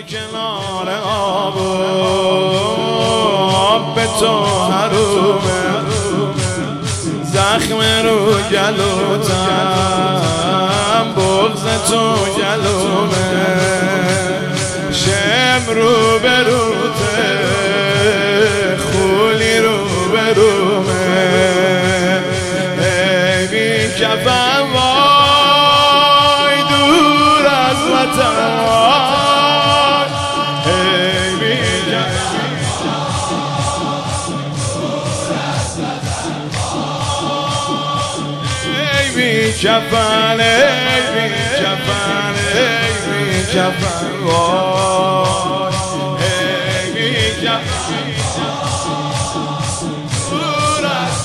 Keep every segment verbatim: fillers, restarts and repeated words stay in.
کنار آب آب به تو حرومه زخم رو گلوتم بغض تو گلومه شم رو بروته خولی رو برومه ای بی کفن وای دور از وطن ای بی کفن ای بی کفن ای بی کفن ای بی کفن وای ای بی کفن دور از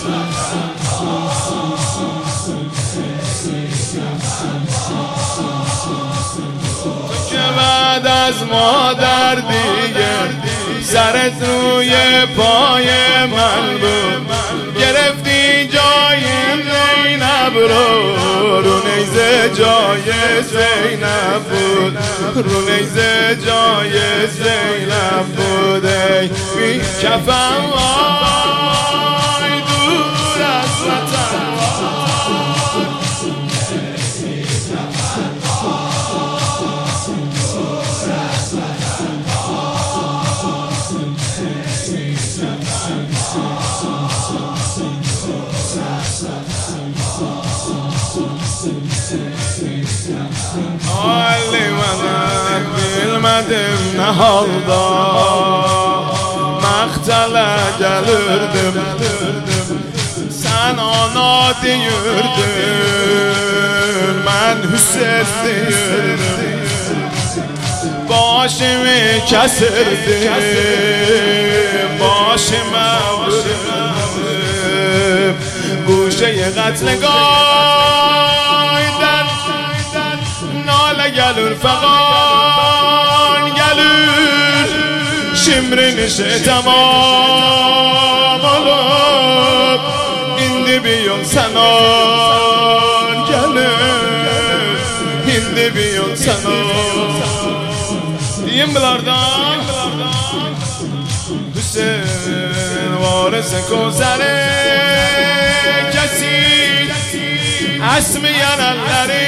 که بعد از مادر دیگه سرت روی پای من بود گرفتی جای زینب رو رو نیزه جای زینب بود رو نیزه جای زینب بود ای بی کفن وای دور از وطن Ali من bilmedim ne halda Məxtələ gəlirdim Sən ona deyirdin Mən Hüseyin deyirdim Başımı kəsirdim Başıma vururdim Guşəyə qətləqaydən Nalə gəlür fəqan gəlür Şimrinişi tamam olub İndi bir yol sənan gəlir İndi bir yol sənan Diyim bilardan Hüseyin varisi kozəri Kəsir əsmiyən əlləri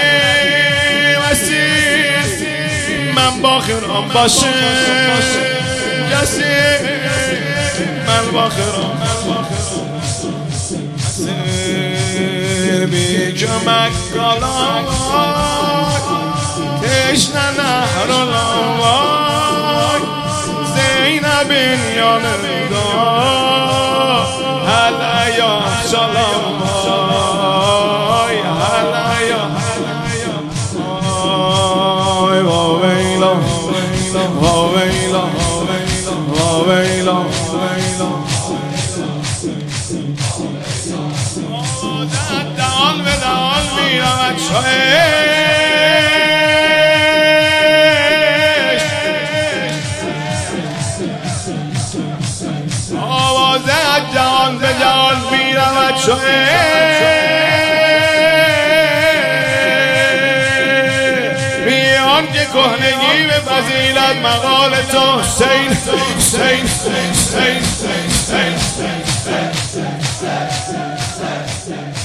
من باخرم باشه کسی من باخرم اسیر بی کمک کلام تشنه نهر لام زینبین یانمدا هلا یا سلام هلا یا وویلا وویلا وویلا دهان به دهان میرود شایش آوازه جهان به جهان میرود شایش که کهنگی به فضیلت مقال تو حسین حسین حسین حسین